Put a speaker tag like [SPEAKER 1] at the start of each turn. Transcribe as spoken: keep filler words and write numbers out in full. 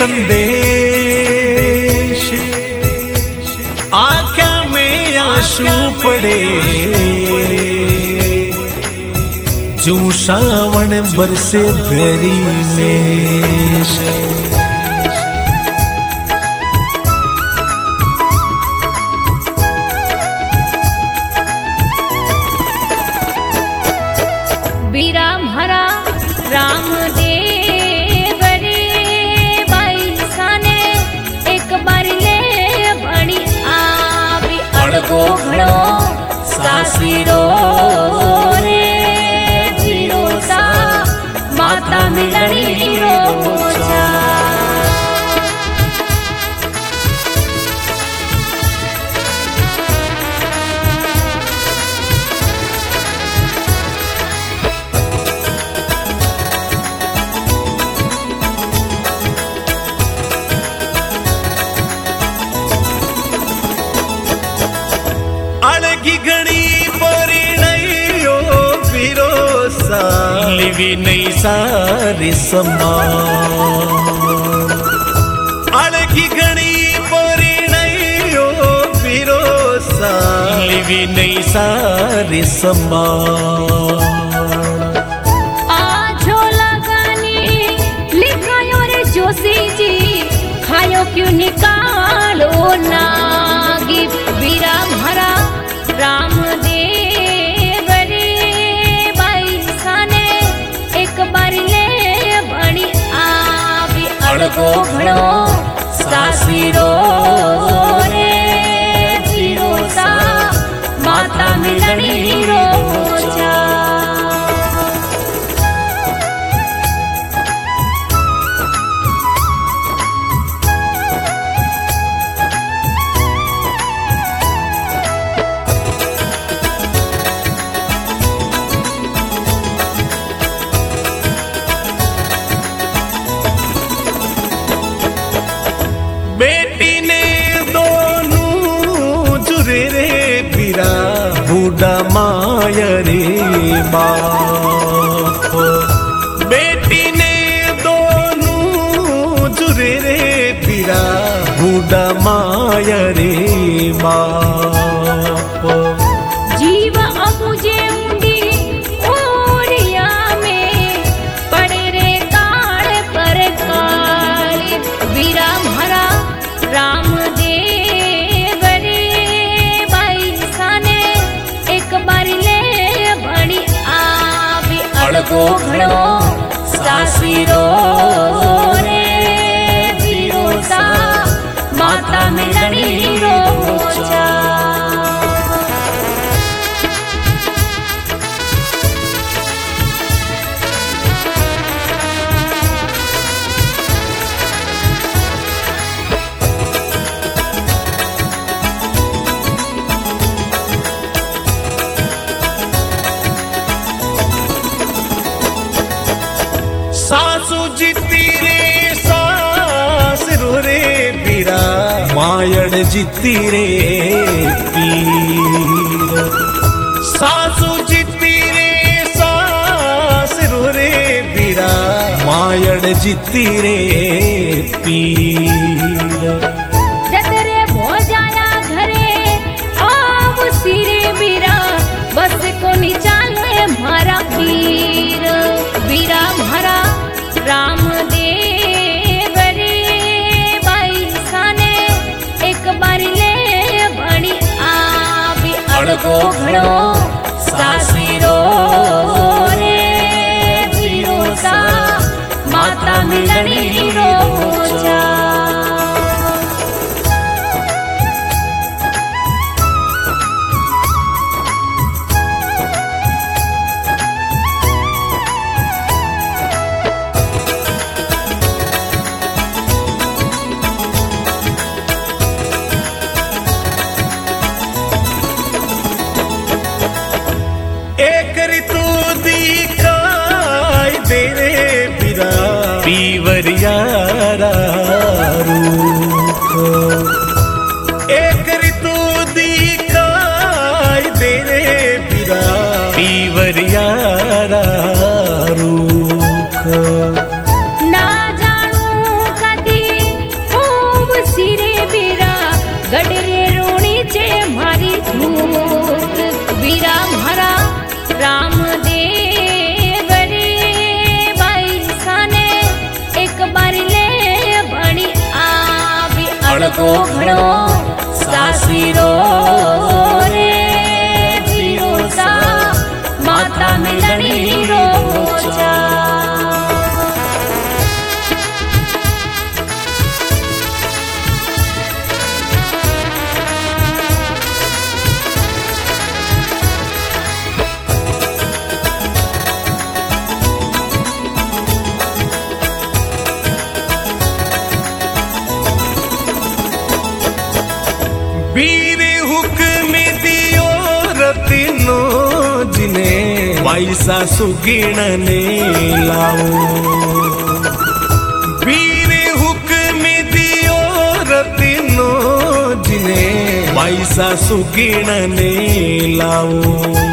[SPEAKER 1] संदेश, आँखों में आंसू पड़े, जू सावन बरसे बेरी में।
[SPEAKER 2] बीरा भरा राम देव रे बैसा ने एक बार ले बड़ी आवी अड़गो घड़ो सासिरो रे जीरो सा माता मिलनी रो जा।
[SPEAKER 1] अड़गी घड़ी बोरी नहीं हो फिरोसा, लिवी नहीं सारी समान। अड़गी घड़ी बोरी नहीं हो फिरोसा, लिवी नहीं सारी समान।
[SPEAKER 2] आजो लगानी लिखायो रे जोशी जी, खायो क्यों निकालो नागी बीरा भरा राम देव रे बैसा ने एक बार ले बड़ी आवी अड़गो घड़ो सासिरो रे जीरो सा माता मिलनी रो जा।
[SPEAKER 1] बेटी ने दोनों जुरे रे बीरा, बूढ़ा माया रे बाप। बेटी ने दोनों जुरे रे बीरा, बूढ़ा माया रे बाप।
[SPEAKER 2] जीव अबुझे ऊंडी ओरिया में पड़े रे काल पर काल बीरा भरा राम देव रे बैसा ने एक बार ले बड़ी आवी अड़गो घड़ो सासिरो रे जीरो सा माता मिलनी रो जा।
[SPEAKER 1] सासू जीती रे सास रो रे बीरा, मायड़ जीती रे पीर। सासू जीती रे सास रो रे बीरा, मायड़ जीती रे पीर।
[SPEAKER 2] जतरे भोजाया घरे आव सिरे बीरा, बस को निचाले मारा पीर बीरा भरा राम देव रे बैसा ने एक बार ले बड़ी आवी अड़गो घड़ो सासिरो रे जीरो सा माता मिलनी रो जा। गडरे रोणी चे मारी धूत वीरा मारा रामदेव रे बाई साने एक बार ले बणी आवी अड़को घड़ो सासीरो रे फिरोसा माता मिलनी रोजा
[SPEAKER 1] वीर हुक्म दियो रत्नो जिने वाइसा सुगिणने लाओ वीर हुक्म दियो रत्नो जिने वाइसा सुगिणने लाओ